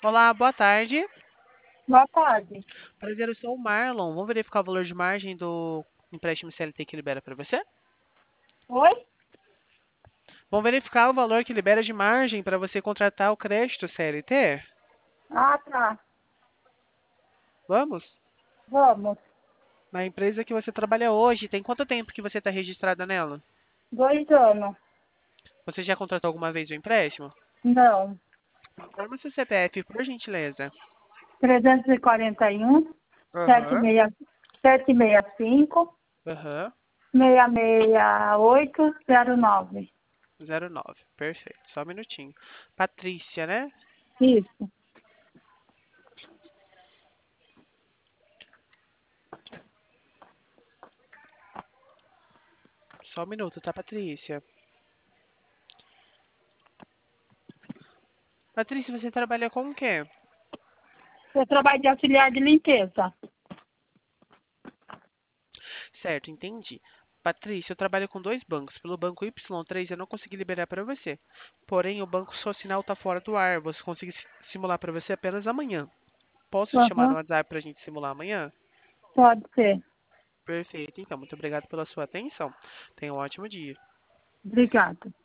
Olá, boa tarde. Boa tarde. Prazer, eu sou o Marlon. Vamos verificar o valor de margem do empréstimo CLT que libera para você? Oi? Vamos verificar o valor que libera de margem para você contratar o crédito CLT? Ah, tá. Vamos? Vamos. Na empresa que você trabalha hoje, tem quanto tempo que você está registrada nela? 2 anos. Você já contratou alguma vez o empréstimo? Não. Informa seu CPF, por gentileza. 341, Aham, 76, 765, aham, 66809. 09. Perfeito, só um minutinho. Patrícia, né? Isso. Só um minuto, tá, Patrícia? Patrícia, você trabalha com o quê? Eu trabalho de auxiliar de limpeza. Certo, entendi. Patrícia, eu trabalho com dois bancos. Pelo banco Y3 eu não consegui liberar para você. Porém, o banco seu sinal está fora do ar. Você consegue simular para você apenas amanhã. Posso te chamar no Aham. WhatsApp para a gente simular amanhã? Pode ser. Perfeito, então. Muito obrigado pela sua atenção. Tenha um ótimo dia. Obrigada.